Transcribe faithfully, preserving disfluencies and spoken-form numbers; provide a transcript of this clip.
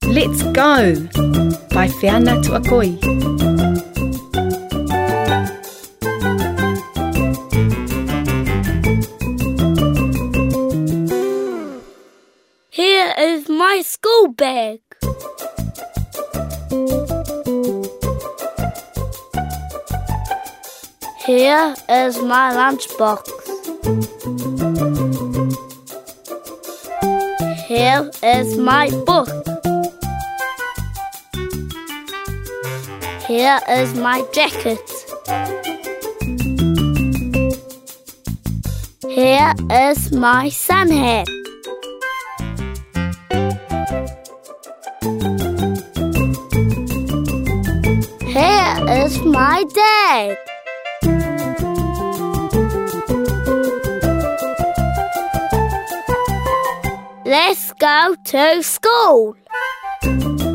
Let's Go by Whiana Tuakoi. Here is my school bag. Here is my lunchbox. Here is my book. Here is my jacket. Here is my sun hat. Here is my dad. Let's go to school.